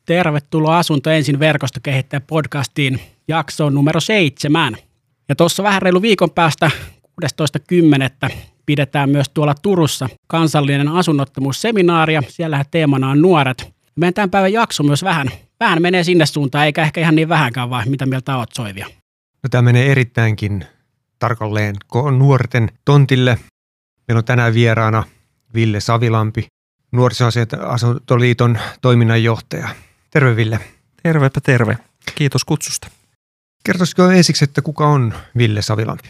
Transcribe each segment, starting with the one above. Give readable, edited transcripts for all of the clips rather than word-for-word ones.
Tervetuloa Asunto ensin verkostokehittäjä podcastiin jaksoon numero 7. Ja tuossa vähän reilu viikon päästä 16.10. pidetään myös tuolla Turussa kansallinen asunnottomuusseminaari, ja siellähän teemana on nuoret. Meidän tämän päivän jakso myös vähän menee sinne suuntaan, eikä ehkä ihan niin vähänkään, vai mitä mieltä oot, Soivia? No, tämä menee erittäinkin tarkalleen nuorten tontille. Meillä on tänään vieraana Ville Savilampi, Nuorisoasuntoliiton toiminnanjohtaja. Terve, Ville. Tervepä terve. Kiitos kutsusta. Kertoisiko ensiksi, että kuka on Ville Savilampi?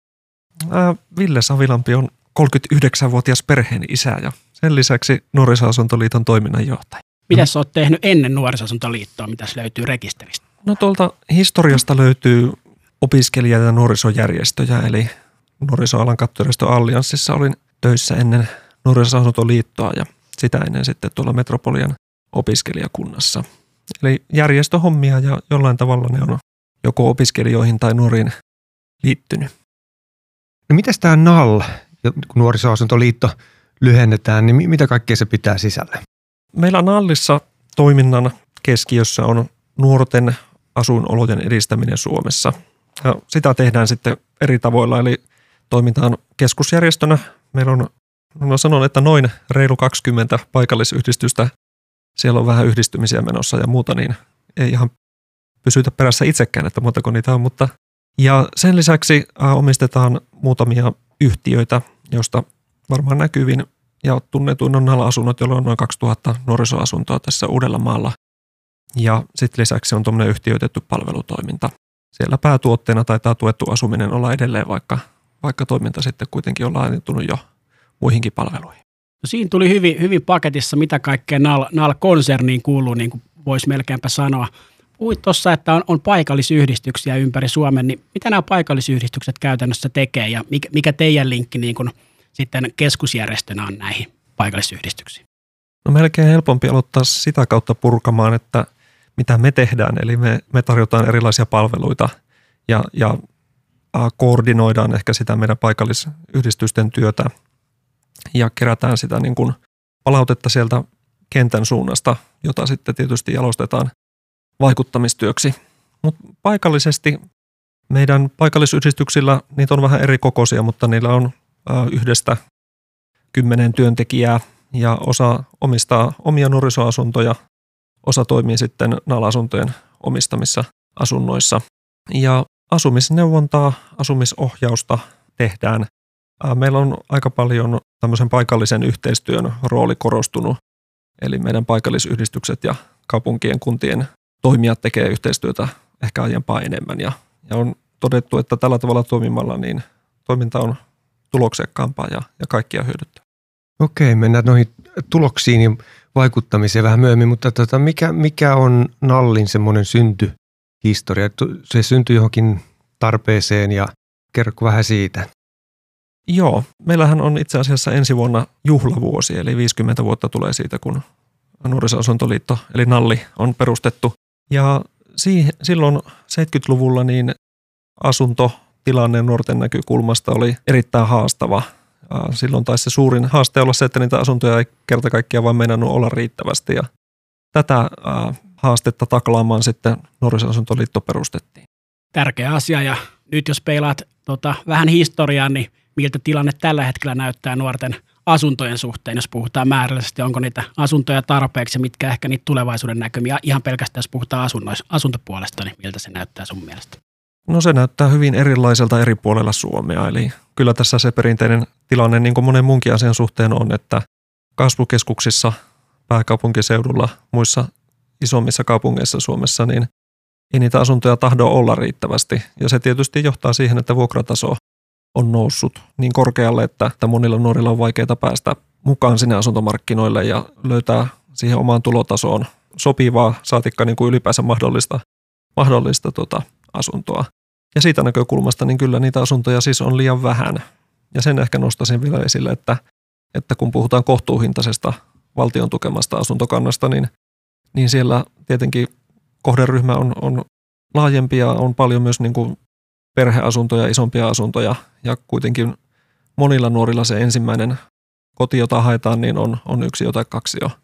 Ville Savilampi on 39-vuotias perheen isä ja sen lisäksi Nuorisoasuntoliiton toiminnanjohtaja. Mitä sä oot tehnyt ennen Nuorisoasuntoliittoa? Mitäs löytyy rekisteristä? No, tuolta historiasta löytyy opiskelija- ja nuorisojärjestöjä, eli Nuorisoalan kattojärjestö Allianssissa olin töissä ennen Nuorisoasuntoliittoa ja sitä ennen sitten tuolla Metropolian opiskelijakunnassa. Eli järjestöhommia ja jollain tavalla ne on joko opiskelijoihin tai nuoriin liittynyt. No, mitäs tämä NAL, kun Nuorisoasuntoliitto lyhennetään, niin mitä kaikkea se pitää sisällä? Meillä NALissa toiminnan keskiössä on nuorten asuinolojen edistäminen Suomessa. Ja sitä tehdään sitten eri tavoilla, eli toimitaan keskusjärjestönä. Meillä on, sanon, että noin reilu 20 paikallisyhdistystä. Siellä on vähän yhdistymisiä menossa ja muuta, niin ei ihan pysytä perässä itsekään, että montako niitä on. Ja sen lisäksi omistetaan muutamia yhtiöitä, joista varmaan näkyvin ja tunnetuin on NAL-asunnot, joilla on noin 2000 nuorisoasuntoa tässä Uudellamaalla. Ja sitten lisäksi on tuommoinen yhtiöitetty palvelutoiminta. Siellä päätuotteena taitaa tuettu asuminen olla edelleen, vaikka toiminta sitten kuitenkin on laajentunut jo muihinkin palveluihin. No, siinä tuli hyvin paketissa, mitä kaikkea NAL-konserniin kuuluu, niin kuin voisi melkeinpä sanoa. Puhuit tuossa, että on paikallisyhdistyksiä ympäri Suomen, niin mitä nämä paikallisyhdistykset käytännössä tekee ja mikä teidän linkki niin kuin sitten keskusjärjestönä on näihin paikallisyhdistyksiin? No, melkein helpompi aloittaa sitä kautta purkamaan, että mitä me tehdään. Eli me tarjotaan erilaisia palveluita ja koordinoidaan ehkä sitä meidän paikallisyhdistysten työtä ja kerätään sitä niin kuin palautetta sieltä kentän suunnasta, jota sitten tietysti jalostetaan vaikuttamistyöksi. Mutta paikallisesti meidän paikallisyhdistyksillä, niitä on vähän eri kokoisia, mutta niillä on 1-10 työntekijää ja osa omistaa omia nuorisoasuntoja, osa toimii sitten NAL-asuntojen omistamissa asunnoissa. Ja asumisneuvontaa, asumisohjausta tehdään. Meillä on aika paljon tämmöisen paikallisen yhteistyön rooli korostunut, eli meidän paikallisyhdistykset ja kaupunkien, kuntien toimijat tekee yhteistyötä ehkä aiempaa enemmän ja on todettu, että tällä tavalla toimimalla niin toiminta on tuloksekkaampaa ja kaikkia hyödyttää. Okei, mennään noihin tuloksiin ja vaikuttamiseen vähän myöhemmin, mutta mikä on NALin semmoinen syntyhistoria? Se syntyi johonkin tarpeeseen ja kerro vähän siitä. Joo, meillähän on itse asiassa ensi vuonna juhlavuosi, eli 50 vuotta tulee siitä, kun Nuorisoasuntoliitto eli NALli on perustettu. Ja silloin 70-luvulla niin asuntotilanne nuorten näkökulmasta oli erittäin haastava. Silloin taisi se suurin haaste olla se, että niitä asuntoja ei kerta kaikkiaan vaan meinannut olla riittävästi. Ja tätä haastetta taklaamaan sitten Nuorisoasuntoliitto perustettiin. Tärkeä asia, ja nyt jos peilaat vähän historiaa, niin miltä tilanne tällä hetkellä näyttää nuorten asuntojen suhteen, jos puhutaan määrällisesti, onko niitä asuntoja tarpeeksi, mitkä ehkä niitä tulevaisuuden näkymiä, ihan pelkästään jos puhutaan asuntopuolesta, niin miltä se näyttää sun mielestä? No, se näyttää hyvin erilaiselta eri puolella Suomea, eli kyllä tässä se perinteinen tilanne, niin kuin monen muunkin asian suhteen on, että kasvukeskuksissa, pääkaupunkiseudulla, muissa isommissa kaupungeissa Suomessa, niin ei niitä asuntoja tahdo olla riittävästi, ja se tietysti johtaa siihen, että vuokrataso on noussut niin korkealle, että monilla nuorilla on vaikeaa päästä mukaan sinne asuntomarkkinoille ja löytää siihen omaan tulotasoon sopivaa, saatikka niin kuin ylipäänsä mahdollista asuntoa. Ja siitä näkökulmasta niin kyllä niitä asuntoja siis on liian vähän. Ja sen ehkä nostaisin vielä esille, että kun puhutaan kohtuuhintaisesta valtion tukemasta asuntokannasta, niin siellä tietenkin kohderyhmä on laajempi ja on paljon myös niin kuin perheasuntoja, isompia asuntoja ja kuitenkin monilla nuorilla se ensimmäinen koti, jota haetaan, niin on yksi tai kaksi jo.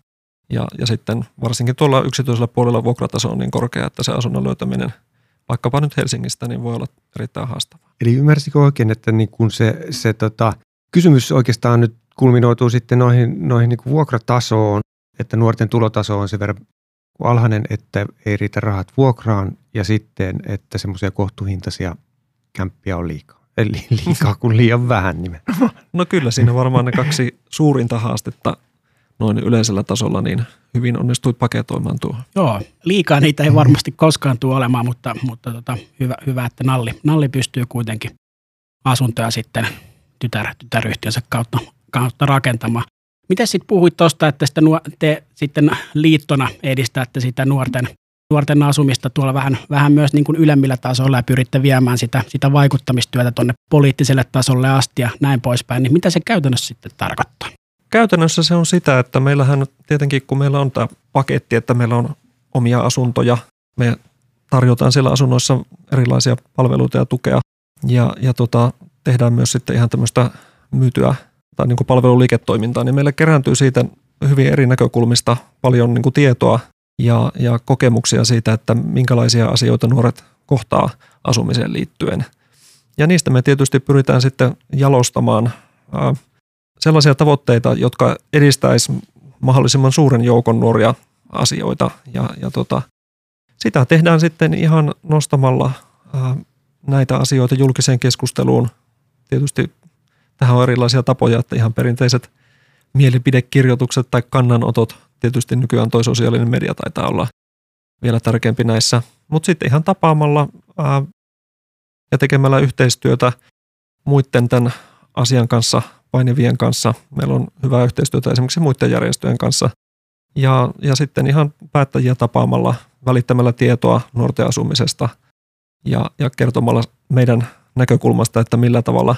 Ja sitten varsinkin tuolla yksityisellä puolella vuokrataso on niin korkea, että se asunnon löytäminen vaikkapa nyt Helsingistä niin voi olla erittäin haastavaa. Eli ymmärsikö oikein, että niin kun kysymys oikeastaan nyt kulminoituu sitten noihin niin kuin vuokratasoon, että nuorten tulotaso on sen verran alhainen, että ei riitä rahat vuokraan ja sitten, että semmoisia kohtuuhintaisia kämppiä on liikaa. Eli liikaa kuin liian vähän nimenomaan. No kyllä, siinä varmaan ne 2 suurinta haastetta noin yleisellä tasolla niin hyvin onnistuit paketoimaan tuohon. Joo, liikaa niitä ei varmasti koskaan tule olemaan, mutta hyvä, että Nalli pystyy kuitenkin asuntoja sitten tytäryhtiönsä kautta rakentamaan. Miten sitten puhuit tuosta, että te sitten liittona edistätte sitä nuorten asumista tuolla vähän myös niin kuin ylemmillä tasoilla ja pyritte viemään sitä vaikuttamistyötä tuonne poliittiselle tasolle asti ja näin poispäin, niin mitä se käytännössä sitten tarkoittaa? Käytännössä se on sitä, että meillähän tietenkin kun meillä on tämä paketti, että meillä on omia asuntoja, me tarjotaan siellä asunnoissa erilaisia palveluita ja tukea ja tehdään myös sitten ihan tämmöistä myytyä tai niin kuin palveluliiketoimintaa, niin meille kerääntyy siitä hyvin eri näkökulmista paljon niin kuin tietoa ja kokemuksia siitä, että minkälaisia asioita nuoret kohtaa asumiseen liittyen. Ja niistä me tietysti pyritään sitten jalostamaan sellaisia tavoitteita, jotka edistäisi mahdollisimman suuren joukon nuoria asioita. Ja sitä tehdään sitten ihan nostamalla näitä asioita julkiseen keskusteluun. Tietysti tähän on erilaisia tapoja, että ihan perinteiset mielipidekirjoitukset tai kannanotot, tietysti nykyään toi sosiaalinen media taitaa olla vielä tärkeämpi näissä, mutta sitten ihan tapaamalla ja tekemällä yhteistyötä muiden tämän asian kanssa, painivien kanssa. Meillä on hyvää yhteistyötä esimerkiksi muiden järjestöjen kanssa ja sitten ihan päättäjiä tapaamalla, välittämällä tietoa nuorten asumisesta ja kertomalla meidän näkökulmasta, että millä tavalla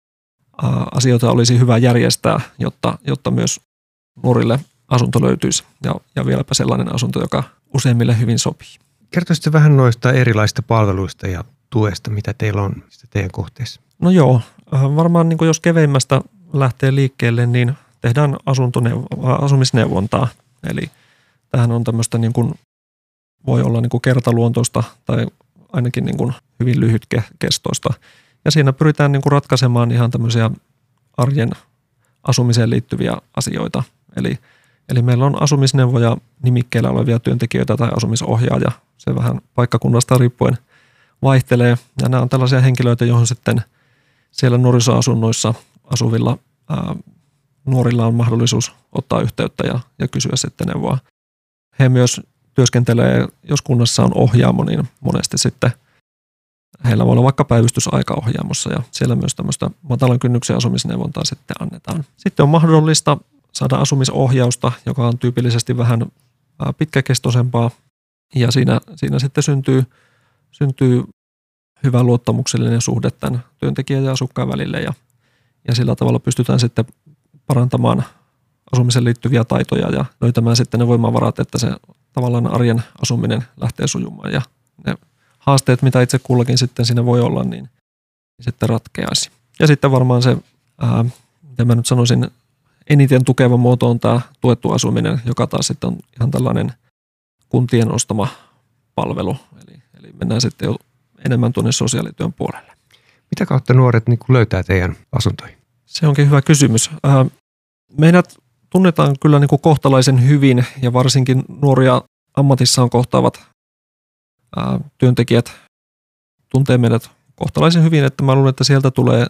asioita olisi hyvä järjestää, jotta myös nuorille asunto löytyisi ja vieläpä sellainen asunto, joka useimmille hyvin sopii. Kertoisitko vähän noista erilaisista palveluista ja tuesta, mitä teillä on teidän kohteessa? No joo, varmaan niin kuin jos keveimmästä lähtee liikkeelle, niin tehdään asumisneuvontaa. Eli tämähän on tämmöistä niin kuin, voi olla niin kuin kertaluontoista tai ainakin niin kuin hyvin lyhytkestoista. Ja siinä pyritään niin kuin ratkaisemaan ihan tämmöisiä arjen asumiseen liittyviä asioita. Eli meillä on asumisneuvoja nimikkeellä olevia työntekijöitä tai asumisohjaaja. Se vähän paikkakunnasta riippuen vaihtelee. Ja nämä on tällaisia henkilöitä, joihin sitten siellä nuorisoasunnoissa asuvilla nuorilla on mahdollisuus ottaa yhteyttä ja kysyä sitten neuvoa. He myös työskentelee, jos kunnassa on ohjaamo, niin monesti sitten heillä voi olla vaikka päivystysaika ohjaamossa ja siellä myös tämmöistä matalan kynnyksen asumisneuvontaa sitten annetaan. Sitten on mahdollista saada asumisohjausta, joka on tyypillisesti vähän pitkäkestoisempaa ja siinä sitten syntyy hyvä luottamuksellinen suhde tämän työntekijän ja asukkaan välille ja sillä tavalla pystytään sitten parantamaan asumiseen liittyviä taitoja ja löytämään sitten ne voimavarat, että se tavallaan arjen asuminen lähtee sujumaan ja ne haasteet, mitä itse kullakin sitten siinä voi olla, niin sitten ratkeaisi. Ja sitten varmaan se, mitä mä nyt sanoisin, eniten tukeva muoto on tämä tuettu asuminen, joka taas sitten on ihan tällainen kuntien ostama palvelu. Eli mennään sitten jo enemmän tuonne sosiaalityön puolelle. Mitä kautta nuoret niin kuin löytää teidän asuntoihin? Se onkin hyvä kysymys. Meidät tunnetaan kyllä niin kuin kohtalaisen hyvin ja varsinkin nuoria ammatissaan kohtaavat työntekijät tuntee meidät kohtalaisen hyvin, että mä luulen, että sieltä tulee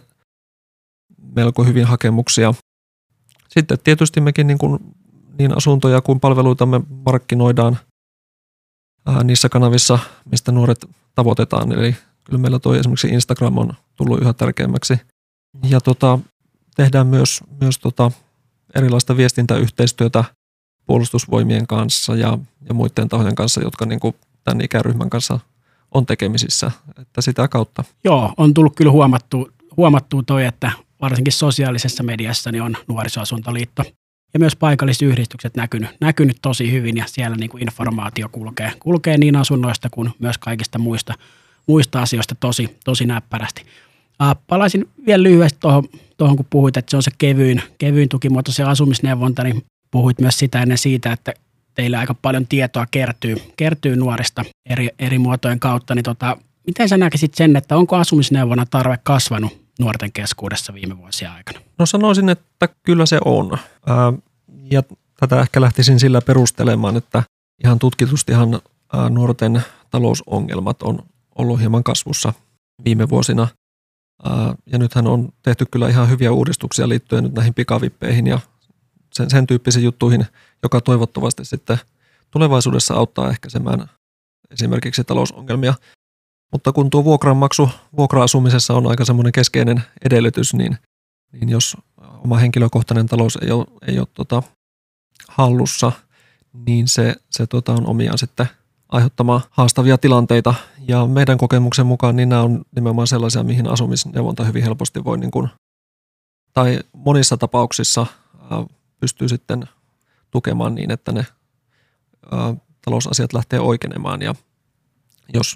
melko hyvin hakemuksia. Sitten tietysti mekin niin asuntoja kuin palveluita me markkinoidaan niissä kanavissa, mistä nuoret tavoitetaan. Eli kyllä meillä toi esimerkiksi Instagram on tullut yhä tärkeämmäksi. Ja tehdään myös erilaista viestintäyhteistyötä puolustusvoimien kanssa ja muiden tahojen kanssa, jotka niin kuin tämän ikäryhmän kanssa on tekemisissä, että sitä kautta. Joo, on tullut kyllä huomattua toi, että varsinkin sosiaalisessa mediassa niin on Nuorisoasuntoliitto ja myös paikallisyhdistykset näkynyt tosi hyvin ja siellä niin kuin informaatio kulkee niin asunnoista kuin myös kaikista muista asioista tosi näppärästi. Palaisin vielä lyhyesti tuohon, kun puhuit, että se on se kevyin tukimuoto, se asumisneuvonta, niin puhuit myös sitä ennen siitä, että teille aika paljon tietoa kertyy nuorista eri muotojen kautta, niin miten sä näkisit sen, että onko asumisneuvonnan tarve kasvanut nuorten keskuudessa viime vuosien aikana? No sanoisin, että kyllä se on. Ja tätä ehkä lähtisin sillä perustelemaan, että ihan tutkitustihan nuorten talousongelmat on ollut hieman kasvussa viime vuosina. Ja nythän on tehty kyllä ihan hyviä uudistuksia liittyen nyt näihin pikavippeihin ja sen tyyppisiin juttuihin, joka toivottavasti sitten tulevaisuudessa auttaa ehkäisemään esimerkiksi talousongelmia. Mutta kun tuo vuokranmaksu vuokra-asumisessa on aika semmoinen keskeinen edellytys, niin jos oma henkilökohtainen talous ei ole hallussa, niin se on omiaan sitten aiheuttamaan haastavia tilanteita. Ja meidän kokemuksen mukaan niin nämä on nimenomaan sellaisia, mihin asumisneuvonta hyvin helposti voi, tai monissa tapauksissa pystyy sitten tukemaan niin, että ne talousasiat lähtee oikenemaan. Ja jos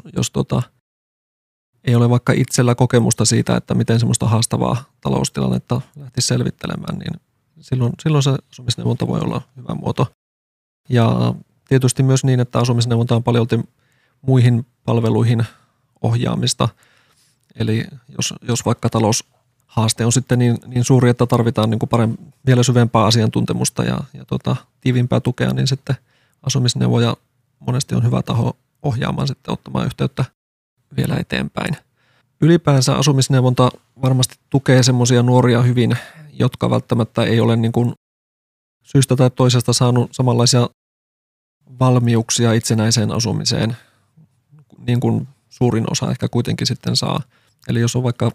ei ole vaikka itsellä kokemusta siitä, että miten semmoista haastavaa taloustilannetta lähtisi selvittelemään, niin silloin se asumisneuvonta voi olla hyvä muoto. Ja tietysti myös niin, että asumisneuvonta on paljolti muihin palveluihin ohjaamista. Eli jos vaikka taloushaaste on sitten niin suuri, että tarvitaan vielä syvempää asiantuntemusta ja tiiviimpää tukea, niin sitten asumisneuvoja monesti on hyvä taho ohjaamaan sitten ottamaan yhteyttä vielä eteenpäin. Ylipäänsä asumisneuvonta varmasti tukee semmoisia nuoria hyvin, jotka välttämättä ei ole syystä tai toisesta saanut samanlaisia valmiuksia itsenäiseen asumiseen, niin kuin suurin osa ehkä kuitenkin sitten saa. Eli jos on vaikka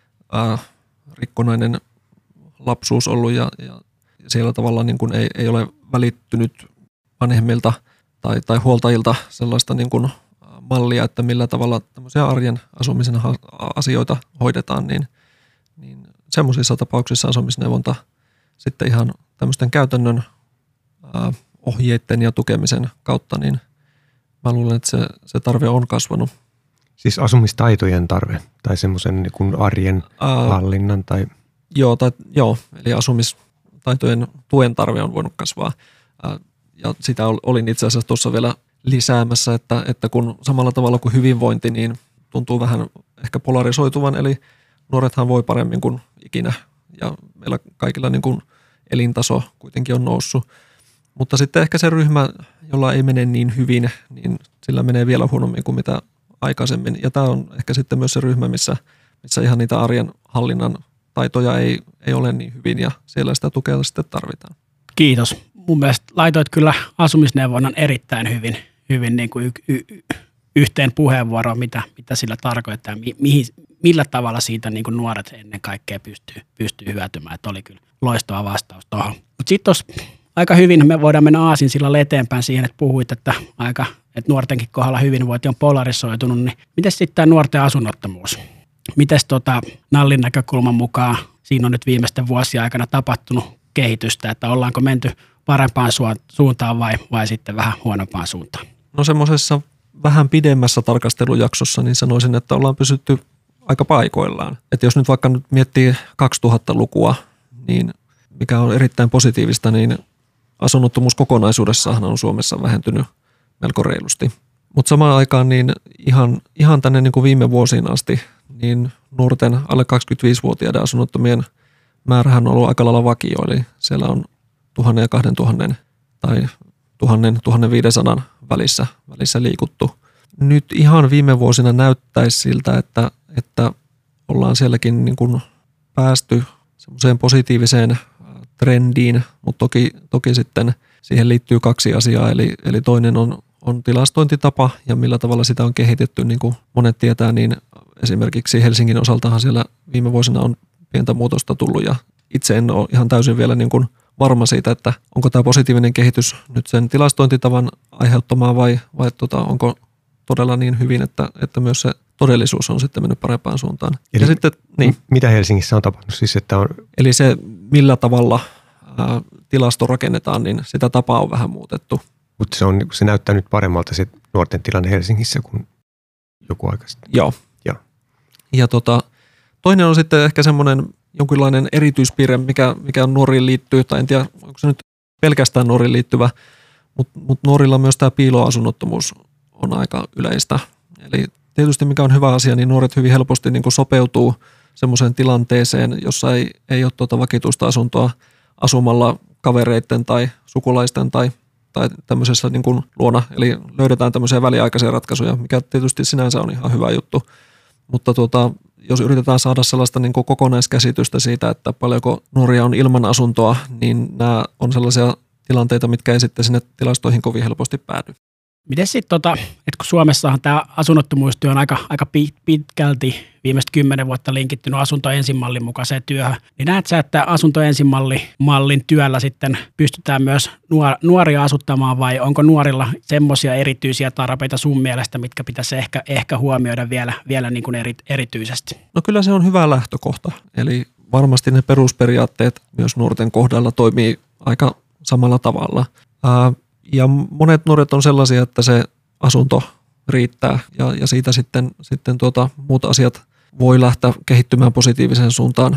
rikkonainen lapsuus ollut ja siellä tavalla ei ole välittynyt vanhemmilta tai huoltajilta sellaista mallia, että millä tavalla tämmöisiä arjen asumisen asioita hoidetaan, niin semmoisissa tapauksissa asumisneuvonta sitten ihan tämmöisten käytännön ohjeiden ja tukemisen kautta, niin mä luulen, että se tarve on kasvanut. Siis asumistaitojen tarve tai semmoisen arjen hallinnan tai... Joo, eli asumistaitojen tuen tarve on voinut kasvaa. Ja sitä olin itse asiassa tuossa vielä lisäämässä, että kun samalla tavalla kuin hyvinvointi, niin tuntuu vähän ehkä polarisoituvan, eli nuorethan voi paremmin kuin ikinä, ja meillä kaikilla elintaso kuitenkin on noussut. Mutta sitten ehkä se ryhmä, jolla ei mene niin hyvin, niin sillä menee vielä huonommin kuin mitä aikaisemmin. Ja tämä on ehkä sitten myös se ryhmä, missä ihan niitä arjen hallinnan taitoja ei ole niin hyvin, ja siellä sitä tukea sitten tarvitaan. Kiitos. Mun mielestä laitoit kyllä asumisneuvonnan erittäin hyvin yhteen puheenvuoroon, mitä sillä tarkoittaa, millä tavalla siitä nuoret ennen kaikkea pystyy hyötymään. Että oli kyllä loistava vastaus tuohon. Mutta sitten tuossa aika hyvin me voidaan mennä aasinsillalle eteenpäin siihen, että puhuit, että nuortenkin kohdalla hyvinvointi on polarisoitunut. Niin miten sitten tämä nuorten asunnottomuus? Miten Nallin näkökulman mukaan siinä on nyt viimeisten vuosien aikana tapahtunut kehitystä, että ollaanko menty parempaan suuntaan vai sitten vähän huonompaan suuntaan? No semmoisessa vähän pidemmässä tarkastelujaksossa niin sanoisin, että ollaan pysytty aika paikoillaan. Että jos nyt vaikka nyt miettii 2000-lukua, niin mikä on erittäin positiivista, niin asunnottomuus kokonaisuudessaan on Suomessa vähentynyt melko reilusti. Mutta samaan aikaan niin ihan tänne viime vuosiin asti, niin nuorten alle 25-vuotiaiden asunnottomien määrähän on ollut aika lailla vakio, eli siellä on 1000 ja 2000 tai 1000-1500 välissä liikuttu. Nyt ihan viime vuosina näyttäisi siltä, että ollaan sielläkin päästy semmoiseen positiiviseen trendiin, mutta toki sitten siihen liittyy kaksi asiaa, eli toinen on tilastointitapa ja millä tavalla sitä on kehitetty, niin kuin monet tietää, niin esimerkiksi Helsingin osaltahan siellä viime vuosina on pientä muutosta tullut ja itse en ole ihan täysin vielä varma siitä, että onko tämä positiivinen kehitys nyt sen tilastointitavan aiheuttamaa vai onko todella niin hyvin, että myös se todellisuus on sitten mennyt parempaan suuntaan. Eli ja sitten, niin. Mitä Helsingissä on tapahtunut? Siis, että on... Eli se, millä tavalla tilasto rakennetaan, niin sitä tapaa on vähän muutettu. Mutta se näyttää nyt paremmalta se nuorten tilanne Helsingissä kuin joku aika sitten. Joo. Ja toinen on sitten ehkä semmoinen jonkinlainen erityispiirre, mikä nuoriin liittyy, tai en tiedä, onko se nyt pelkästään nuoriin liittyvä, Mut nuorilla myös tämä piiloasunnottomuus on aika yleistä. Eli tietysti mikä on hyvä asia, niin nuoret hyvin helposti niin kuin sopeutuu semmoiseen tilanteeseen, jossa ei ole vakituista asuntoa asumalla kavereiden tai sukulaisten tai tämmöisessä niin kuin luona. Eli löydetään tämmöisiä väliaikaisia ratkaisuja, mikä tietysti sinänsä on ihan hyvä juttu. Mutta jos yritetään saada sellaista niin kuin kokonaiskäsitystä siitä, että paljonko nuoria on ilman asuntoa, niin nämä on sellaisia tilanteita, mitkä ei sitten sinne tilastoihin kovin helposti päädy. Miten sitten, että kun Suomessahan tämä asunnottomuustyö on aika pitkälti viimeiset 10 vuotta linkittynyt asunto ensin mallin mukaiseen työhön, niin näet sä, että asunto ensin mallin työllä sitten pystytään myös nuoria asuttamaan, vai onko nuorilla semmoisia erityisiä tarpeita sun mielestä, mitkä pitäisi ehkä huomioida vielä niin kuin erityisesti? No kyllä se on hyvä lähtökohta, eli varmasti ne perusperiaatteet myös nuorten kohdalla toimii aika samalla tavalla. Ja monet nuoret on sellaisia, että se asunto riittää ja siitä sitten muut asiat voi lähteä kehittymään positiiviseen suuntaan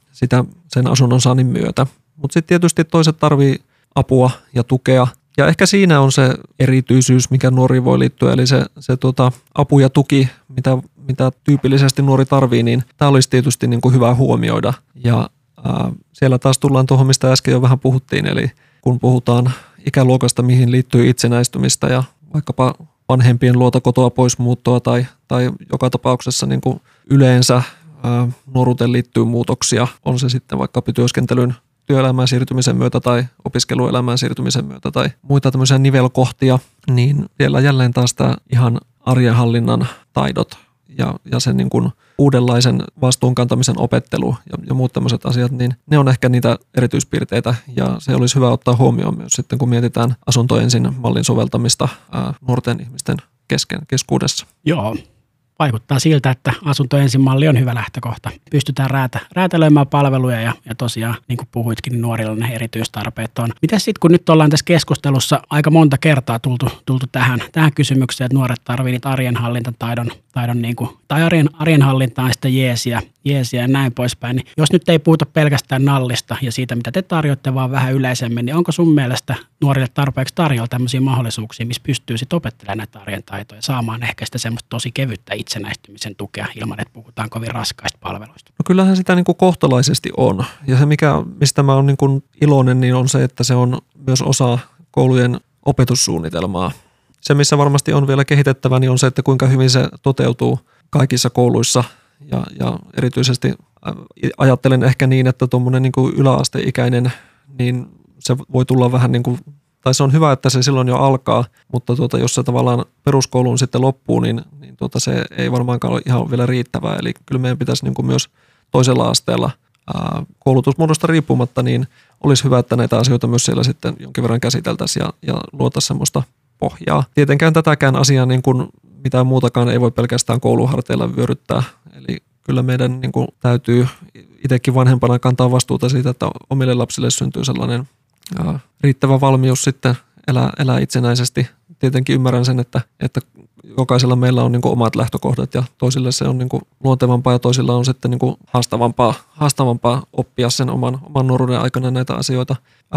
sen asunnon saannin myötä. Mutta sitten tietysti toiset tarvii apua ja tukea. Ja ehkä siinä on se erityisyys, mikä nuoriin voi liittyä, eli se apu ja tuki, mitä tyypillisesti nuori tarvii, niin tämä olisi tietysti niin kuin hyvä huomioida. Ja siellä taas tullaan tuohon, mistä äsken jo vähän puhuttiin, eli kun puhutaan ikäluokasta, mihin liittyy itsenäistymistä ja vaikkapa vanhempien luota kotoa pois muuttoa tai joka tapauksessa niin kuin yleensä nuoruuteen liittyy muutoksia, on se sitten vaikka työskentelyn työelämään siirtymisen myötä tai opiskeluelämään siirtymisen myötä tai muita tämmöisiä nivelkohtia, niin siellä jälleen taas tämä ihan arjenhallinnan taidot ja sen niin kuin uudenlaisen vastuunkantamisen opettelu ja muut tämmöiset asiat, niin ne on ehkä niitä erityispiirteitä ja se olisi hyvä ottaa huomioon myös sitten, kun mietitään asunto ensin mallin soveltamista nuorten ihmisten keskuudessa. Joo. Vaikuttaa siltä, että asunto ensin malli on hyvä lähtökohta. Pystytään räätälöimään palveluja ja tosiaan, niin kuin puhuitkin, niin nuorilla ne erityistarpeet on. Mitäs sitten, kun nyt ollaan tässä keskustelussa aika monta kertaa tultu tähän kysymykseen, että nuoret tarvitsevat niitä arjenhallintataidon niin kuin, tai arjenhallintaan sitä jeesiä ja näin poispäin. Niin jos nyt ei puhuta pelkästään nallista ja siitä, mitä te tarjoatte, vaan vähän yleisemmin, niin onko sun mielestä nuorille tarpeeksi tarjolla tämmöisiä mahdollisuuksia, missä pystyy sitten opettelemaan näitä arjen taitoja, saamaan ehkä sitä semmoista tosi kevyttä itsenäistymisen tukea ilman, että puhutaan kovin raskaista palveluista? No kyllähän sitä niin kuin kohtalaisesti on. Ja se, mistä mä oon niin kuin iloinen, niin on se, että se on myös osa koulujen opetussuunnitelmaa. Se, missä varmasti on vielä kehitettävä, niin on se, että kuinka hyvin se toteutuu kaikissa kouluissa. Ja erityisesti ajattelen ehkä niin, että tuommoinen niin kuin yläasteikäinen, niin se voi tulla vähän niin kuin, tai se on hyvä, että se silloin jo alkaa, mutta jos se tavallaan peruskouluun sitten loppuu, niin se ei varmaankaan ole ihan vielä riittävää. Eli kyllä meidän pitäisi niin kuin myös toisella asteella koulutusmuodosta riippumatta, niin olisi hyvä, että näitä asioita myös siellä sitten jonkin verran käsiteltäisiin ja luotaisiin semmoista pohjaa. Tietenkään tätäkään asiaa niin kuin mitään muutakaan ei voi pelkästään kouluharteilla vyöryttää. Eli kyllä meidän niin kuin täytyy itsekin vanhempana kantaa vastuuta siitä, että omille lapsille syntyy sellainen riittävä valmius sitten elää itsenäisesti. Tietenkin ymmärrän sen, että jokaisella meillä on niin kuin omat lähtökohdat ja toisille se on niin kuin luontevampaa ja toisilla on sitten niin kuin haastavampaa oppia sen oman nuoruuden aikana näitä asioita.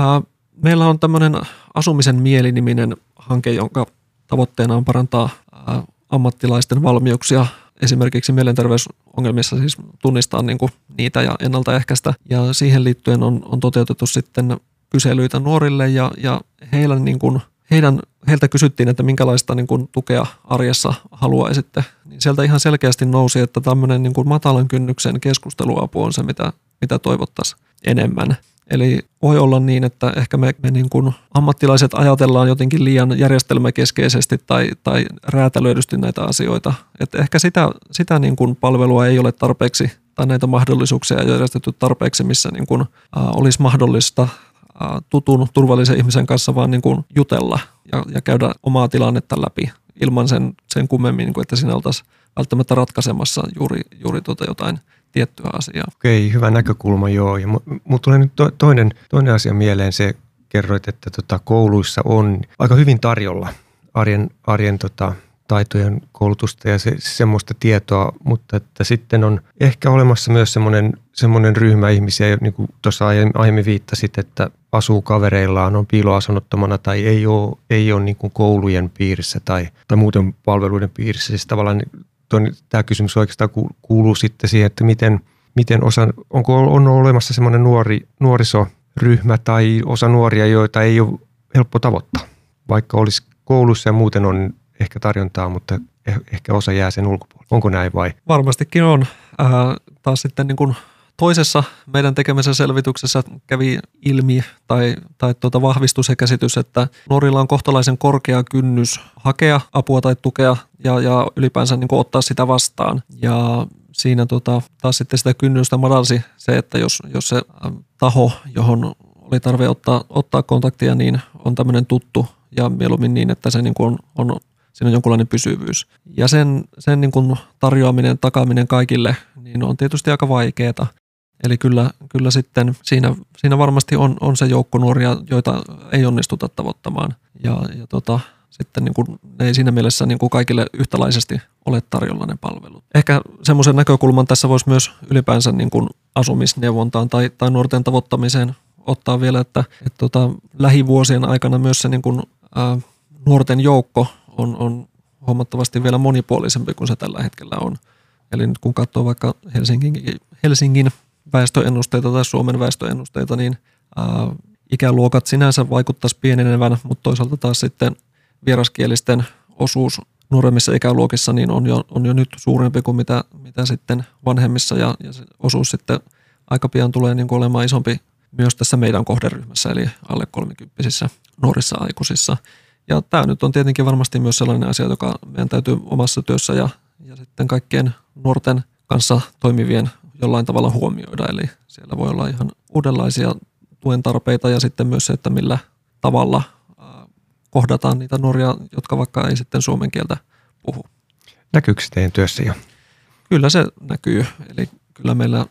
Meillä on tämmöinen Asumisen mieli-niminen hanke, jonka tavoitteena on parantaa ammattilaisten valmiuksia esimerkiksi mielenterveysongelmissa, siis tunnistaa niin kuin niitä ja ennaltaehkäistä. Ja siihen liittyen on toteutettu sitten kyselyitä nuorille ja heiltä kysyttiin, että minkälaista niin kuin tukea arjessa haluaisitte. Niin sieltä ihan selkeästi nousi, että tämmöinen niin kuin matalan kynnyksen keskusteluapu on se, mitä toivottaisiin enemmän. Eli voi olla niin, että ehkä me niin kuin ammattilaiset ajatellaan jotenkin liian järjestelmäkeskeisesti tai räätälöidysti näitä asioita. Että ehkä sitä niin kuin palvelua ei ole tarpeeksi tai näitä mahdollisuuksia ei järjestetty tarpeeksi, missä niin kuin, olisi mahdollista tutun turvallisen ihmisen kanssa vaan niin kuin jutella ja käydä omaa tilannetta läpi ilman sen kummemmin, niin kuin että siinä oltaisiin välttämättä ratkaisemassa juuri jotain tiettyä asiaa. Okei, hyvä näkökulma, joo. Ja mulla tulee nyt toinen asia mieleen. Se kerroit, että kouluissa on aika hyvin tarjolla arjen taitojen koulutusta ja semmoista tietoa, mutta että sitten on ehkä olemassa myös semmoinen ryhmä ihmisiä, niin kuin tuossa aiemmin viittasit, että asuu kavereillaan, on piiloasunnottomana tai ei ole niin kuin koulujen piirissä tai muuten palveluiden piirissä. Siis tavallaan tämä kysymys oikeastaan kuuluu sitten siihen, että miten on olemassa semmoinen nuorisoryhmä tai osa nuoria, joita ei ole helppo tavoittaa, vaikka olisi koulussa ja muuten on ehkä tarjontaa, mutta ehkä osa jää sen ulkopuolelle. Onko näin vai? Varmastikin on. Taas sitten niin kuin toisessa meidän tekemässä selvityksessä kävi ilmi tai vahvistui se käsitys, että nuorilla on kohtalaisen korkea kynnys hakea apua tai tukea ja ylipäänsä niin kuin ottaa sitä vastaan. Ja siinä taas sitten sitä kynnystä madalsi se, että jos se taho, johon oli tarve ottaa kontaktia, niin on tämmöinen tuttu ja mieluummin niin, että se niin kuin on siinä on jonkunlainen pysyvyys. Ja sen niin kuin tarjoaminen, takaaminen kaikille, niin on tietysti aika vaikeaa. Eli kyllä sitten siinä varmasti on se joukko nuoria, joita ei onnistuta tavoittamaan. Ja sitten niin kuin, ne ei siinä mielessä niin kuin kaikille yhtäläisesti ole tarjolla ne palvelut. Ehkä semmoisen näkökulman tässä voisi myös ylipäänsä niin kuin asumisneuvontaan tai nuorten tavoittamiseen ottaa vielä, että lähivuosien aikana myös se niin kuin, nuorten joukko on huomattavasti vielä monipuolisempi kuin se tällä hetkellä on. Eli nyt kun katsoo vaikka Helsingin väestöennusteita tai Suomen väestöennusteita, niin ikäluokat sinänsä vaikuttaisi pienenevän, mutta toisaalta taas sitten vieraskielisten osuus nuoremmissa ikäluokissa niin on jo nyt suurempi kuin mitä sitten vanhemmissa ja se osuus sitten aika pian tulee niin kuin olemaan isompi myös tässä meidän kohderyhmässä, eli alle 30-vuotiaissa nuorissa aikuisissa. Ja tämä nyt on tietenkin varmasti myös sellainen asia, joka meidän täytyy omassa työssä ja sitten kaikkien nuorten kanssa toimivien jollain tavalla huomioida. Eli siellä voi olla ihan uudenlaisia tuen tarpeita ja sitten myös se, että millä tavalla kohdataan niitä nuoria, jotka vaikka ei sitten suomen kieltä puhu. Näkyykö se teidän työssä jo? Kyllä se näkyy. Eli kyllä meillä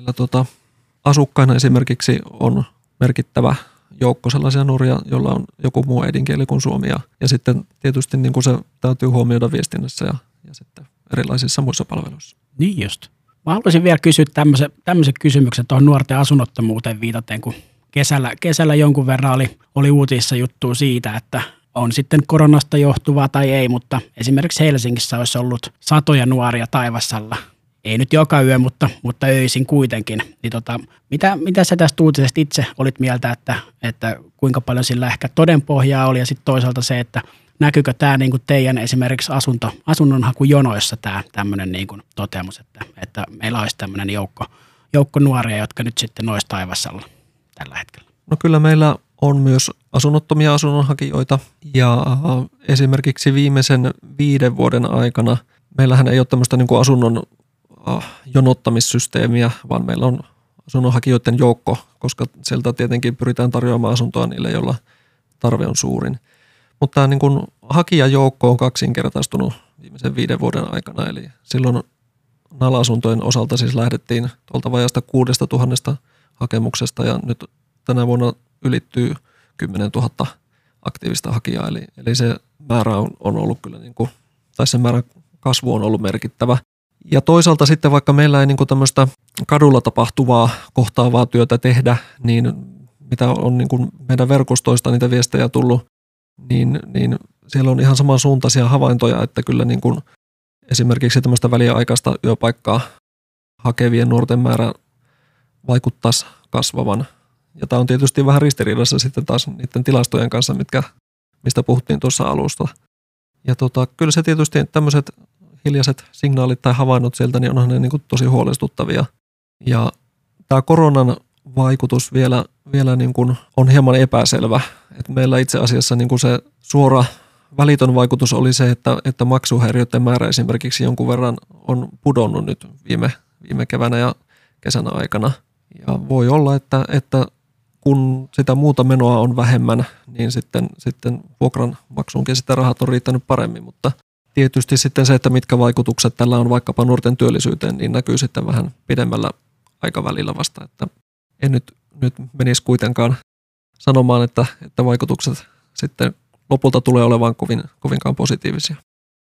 asukkaina esimerkiksi on merkittävä joukko sellaisia nuoria, joilla on joku muu äidinkieli kuin suomi. Ja sitten tietysti niin kuin se täytyy huomioida viestinnässä ja sitten erilaisissa muissa palveluissa. Niin just. Mä haluaisin vielä kysyä tämmöisen kysymyksen tuohon nuorten asunnottomuuteen viitaten, kun kesällä jonkun verran oli uutisissa juttua siitä, että on sitten koronasta johtuvaa tai ei, mutta esimerkiksi Helsingissä olisi ollut satoja nuoria Taivassalla. Ei nyt joka yö, mutta öisin kuitenkin. Niin mitä sä tästä uutisesta itse olit mieltä, että kuinka paljon sillä ehkä todenpohjaa oli ja sitten toisaalta se, että näkyykö tämä niin kuin teidän esimerkiksi asunnonhakujonoissa tämä tämmöinen niin kuin toteamus, että meillä olisi tämmöinen joukko nuoria, jotka nyt sitten olisi Taivassalla tällä hetkellä? No kyllä meillä on myös asunnottomia asunnonhakijoita ja esimerkiksi viimeisen 5 vuoden aikana meillähän ei ole tämmöistä niin kuin asunnon jonottamissysteemiä, vaan meillä on asunnonhakijoiden joukko, koska sieltä tietenkin pyritään tarjoamaan asuntoa niille, joilla tarve on suurin. Mutta tämä niin kuin hakijajoukko on kaksinkertaistunut viimeisen 5 vuoden aikana, eli silloin NAL-asuntojen osalta siis lähdettiin tuolta vajaasta 6 000 hakemuksesta ja nyt tänä vuonna ylittyy 10 000 aktiivista hakijaa, eli se määrä on ollut kyllä, niin kuin, tai se määrän kasvu on ollut merkittävä. Ja toisaalta sitten vaikka meillä ei niin kuin tämmöistä kadulla tapahtuvaa kohtaavaa työtä tehdä, niin mitä on niin kuin meidän verkostoista niitä viestejä tullut, niin siellä on ihan samansuuntaisia havaintoja, että kyllä niin kuin esimerkiksi tämmöistä väliaikaista yöpaikkaa hakevien nuorten määrä vaikuttaisi kasvavan. Ja tämä on tietysti vähän ristiriidassa sitten taas niiden tilastojen kanssa, mistä puhuttiin tuossa alusta. Ja kyllä se tietysti tämmöiset hiljaiset signaalit tai havainnot sieltä, niin onhan ne niin kuin tosi huolestuttavia. Ja tämä koronan vaikutus vielä niin kuin on hieman epäselvä. Et meillä itse asiassa niin kuin se suora välitön vaikutus oli se, että maksuhäiriöiden määrä esimerkiksi jonkun verran on pudonnut nyt viime keväänä ja kesänä aikana. Ja voi olla, että kun sitä muuta menoa on vähemmän, niin sitten vuokran maksuunkin sitä rahat on riittänyt paremmin, mutta tietysti sitten se, että mitkä vaikutukset tällä on vaikkapa nuorten työllisyyteen, niin näkyy sitten vähän pidemmällä aikavälillä vasta, että en nyt menisi kuitenkaan sanomaan, että vaikutukset sitten lopulta tulee olemaan kovinkaan positiivisia.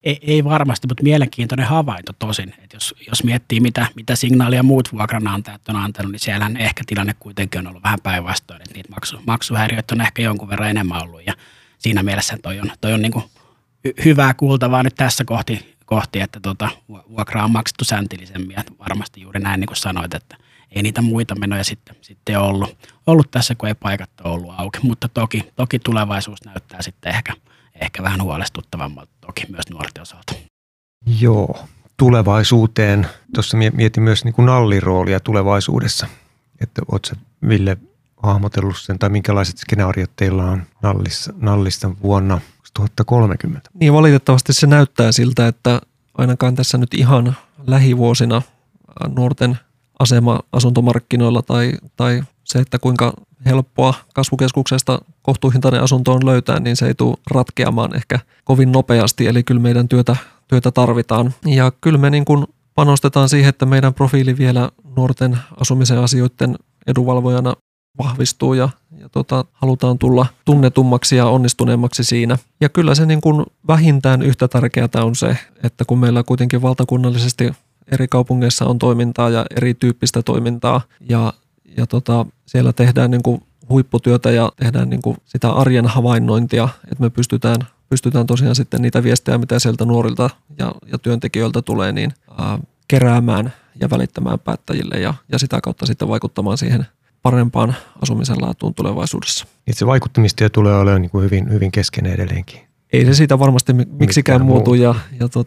Ei varmasti, mutta mielenkiintoinen havainto tosin. Että jos miettii, mitä signaalia muut vuokranantajat on antanut, niin siellähän ehkä tilanne kuitenkin on ollut vähän päinvastoin. Että niitä maksuhäiriöitä on ehkä jonkun verran enemmän ollut. Ja siinä mielessä toi on niin kuin hyvää kuultavaa nyt tässä kohti että vuokraa on maksettu säntillisemmin. Ja varmasti juuri näin, niin kuin sanoit, että ei niitä muita menoja sitten ollut tässä, kun ei paikat ole ollut auki. Mutta toki tulevaisuus näyttää sitten ehkä vähän huolestuttavammalta toki myös nuorten osalta. Joo, tulevaisuuteen. Tuossa mietin myös niin kuin nallin roolia tulevaisuudessa. Että ootko sä, Ville, hahmotellut sen, tai minkälaiset skenaariot teillä on nallissa vuonna 2030? Niin, valitettavasti se näyttää siltä, että ainakaan tässä nyt ihan lähivuosina nuorten asema asuntomarkkinoilla tai se, että kuinka helppoa kasvukeskuksesta kohtuuhintainen asunto on löytää, niin se ei tule ratkeamaan ehkä kovin nopeasti, eli kyllä meidän työtä tarvitaan. Ja kyllä me niin kuin panostetaan siihen, että meidän profiili vielä nuorten asumisen asioiden edunvalvojana vahvistuu ja halutaan tulla tunnetummaksi ja onnistuneemmaksi siinä. Ja kyllä se niin kuin vähintään yhtä tärkeää on se, että kun meillä kuitenkin valtakunnallisesti eri kaupungeissa on toimintaa ja erityyppistä toimintaa ja siellä tehdään niin kuin huipputyötä ja tehdään niin kuin sitä arjen havainnointia, että me pystytään tosiaan sitten niitä viestejä, mitä sieltä nuorilta ja työntekijöiltä tulee, niin keräämään ja välittämään päättäjille ja sitä kautta sitten vaikuttamaan siihen parempaan asumisen laatuun tulevaisuudessa. Itse vaikuttamistyö tulee olemaan niin kuin hyvin, hyvin keskeinen edelleenkin. Ei se siitä varmasti miksikään muutu ja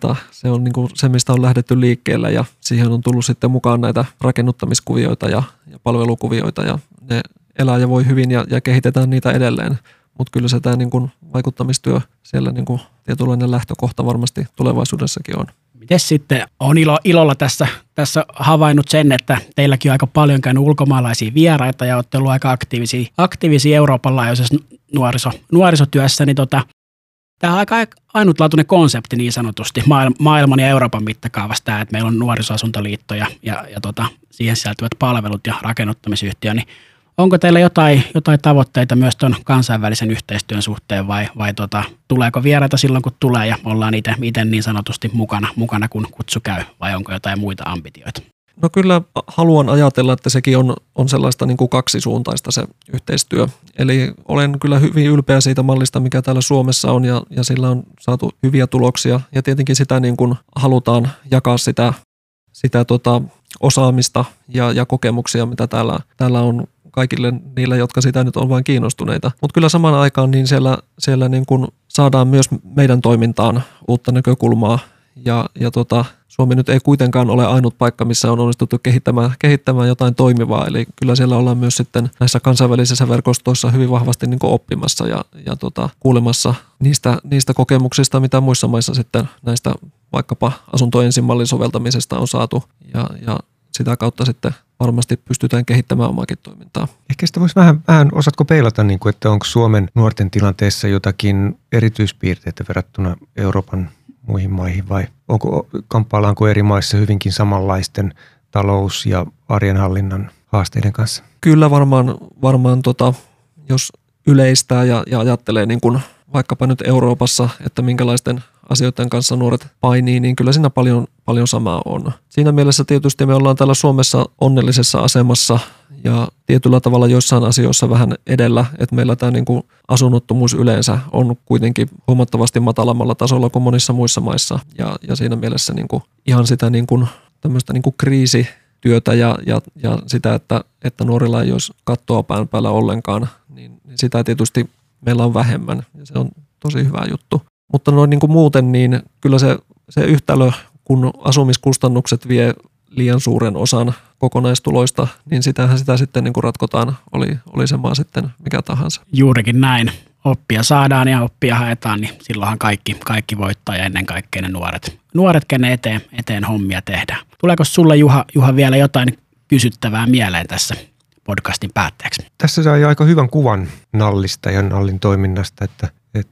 se on niin kuin se, mistä on lähdetty liikkeelle ja siihen on tullut sitten mukaan näitä rakennuttamiskuvioita ja palvelukuvioita ja ne elää ja voi hyvin ja kehitetään niitä edelleen. Mutta kyllä se tämä niin kuin vaikuttamistyö siellä niin kuin tietynlainen lähtökohta varmasti tulevaisuudessakin on. Miten sitten on ilolla tässä havainnut sen, että teilläkin on aika paljon käynyt ulkomaalaisia vieraita ja olette ollut aika aktiivisia Euroopan laajuisessa nuorisotyössä, niin tämä on aika ainutlaatuinen konsepti niin sanotusti maailman ja Euroopan mittakaavassa tämä, että meillä on nuorisoasuntoliitto ja siihen sisältyvät palvelut ja rakennuttamisyhtiö, niin onko teillä jotain tavoitteita myös tuon kansainvälisen yhteistyön suhteen vai tuleeko vieraita silloin kun tulee ja ollaan itse niin sanotusti mukana kun kutsu käy vai onko jotain muita ambitioita? No kyllä haluan ajatella, että sekin on sellaista niin kuin kaksisuuntaista se yhteistyö. Eli olen kyllä hyvin ylpeä siitä mallista, mikä täällä Suomessa on ja sillä on saatu hyviä tuloksia. Ja tietenkin sitä niin kuin halutaan jakaa sitä osaamista ja kokemuksia, mitä täällä on kaikille niillä, jotka sitä nyt on vain kiinnostuneita. Mutta kyllä samaan aikaan niin siellä niin kuin saadaan myös meidän toimintaan uutta näkökulmaa ja Suomi nyt ei kuitenkaan ole ainut paikka, missä on onnistuttu kehittämään jotain toimivaa. Eli kyllä siellä ollaan myös sitten näissä kansainvälisissä verkostoissa hyvin vahvasti niin kuin oppimassa ja kuulemassa niistä kokemuksista, mitä muissa maissa sitten näistä vaikkapa asunto ensin mallin soveltamisesta on saatu. Ja sitä kautta sitten varmasti pystytään kehittämään omaakin toimintaa. Ehkä sitä voisi vähän osaatko peilata, niin kuin, että onko Suomen nuorten tilanteessa jotakin erityispiirteitä verrattuna Euroopan muihin maihin vai kamppaillaanko eri maissa hyvinkin samanlaisten talous- ja arjenhallinnan haasteiden kanssa? Kyllä varmaan jos yleistää ja ajattelee niin kuin vaikkapa nyt Euroopassa, että minkälaisten asioiden kanssa nuoret painii, niin kyllä siinä paljon samaa on. Siinä mielessä tietysti me ollaan täällä Suomessa onnellisessa asemassa ja tietyllä tavalla joissain asioissa vähän edellä, että meillä tämä niin kuin asunnottomuus yleensä on kuitenkin huomattavasti matalammalla tasolla kuin monissa muissa maissa ja siinä mielessä niin kuin ihan sitä niin kuin tämmöistä niin kuin kriisityötä ja sitä, että nuorilla ei olisi kattoa pään päällä ollenkaan, niin sitä tietysti meillä on vähemmän ja se on tosi hyvä juttu. Mutta noin niin kuin muuten, niin kyllä se yhtälö, kun asumiskustannukset vie liian suuren osan kokonaistuloista, niin sitä sitten niin kuin ratkotaan, oli se maa sitten mikä tahansa. Juurikin näin. Oppia saadaan ja oppia haetaan, niin silloinhan kaikki voittaa ja ennen kaikkea ne nuoret kenen eteen hommia tehdään. Tuleeko sulle Juha vielä jotain kysyttävää mieleen tässä podcastin päätteeksi? Tässä sai aika hyvän kuvan nallista ja nallin toiminnasta, että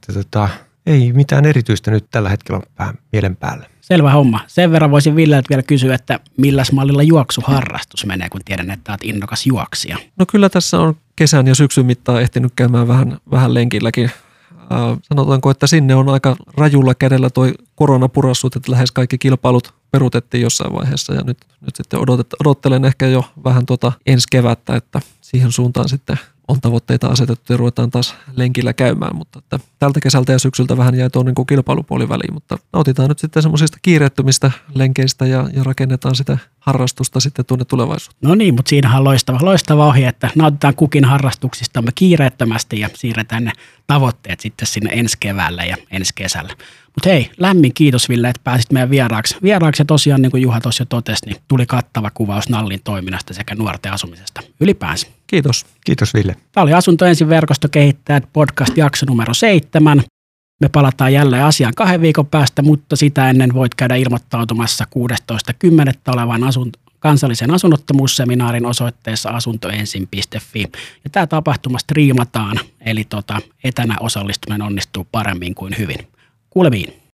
ei mitään erityistä nyt tällä hetkellä on mielen päällä. Selvä homma. Sen verran voisin Villeltä vielä kysyä, että milläs mallilla juoksuharrastus menee, kun tiedän, että olet innokas juoksija? No kyllä tässä on kesän ja syksyn mittaan ehtinyt käymään vähän lenkilläkin. sanotaanko, että sinne on aika rajulla kädellä toi korona purassut, että lähes kaikki kilpailut peruutettiin jossain vaiheessa ja nyt sitten odottelen ehkä jo vähän ensi kevättä, että siihen suuntaan sitten on tavoitteita asetettu ja ruvetaan taas lenkillä käymään, mutta että tältä kesältä ja syksyltä vähän jäi tuo niin kilpailupuoli väliin, mutta nautitaan nyt sitten semmoisista kiireettömistä lenkeistä ja rakennetaan sitä harrastusta sitten tuonne tulevaisuuteen. No niin, mutta siinähän on loistava ohje, että nautitaan kukin harrastuksistamme kiireettömästi ja siirretään ne tavoitteet sitten sinne ensi keväällä ja ensi kesällä. Mutta hei, lämmin kiitos Ville, että pääsit meidän vieraaksi. Vieraaksi tosiaan, niin kuin Juha tuossa jo totesi, niin tuli kattava kuvaus Nallin toiminnasta sekä nuorten asumisesta ylipäänsä. Kiitos. Kiitos Ville. Tämä oli Asunto ensin verkostokehittäjät podcast jakso numero 7. Me palataan jälleen asiaan 2 viikon päästä, mutta sitä ennen voit käydä ilmoittautumassa 16.10. olevan kansallisen asunnottomuusseminaarin osoitteessa asuntoensin.fi. Ja tämä tapahtuma striimataan, eli etänä osallistuminen onnistuu paremmin kuin hyvin. Kuulemiin.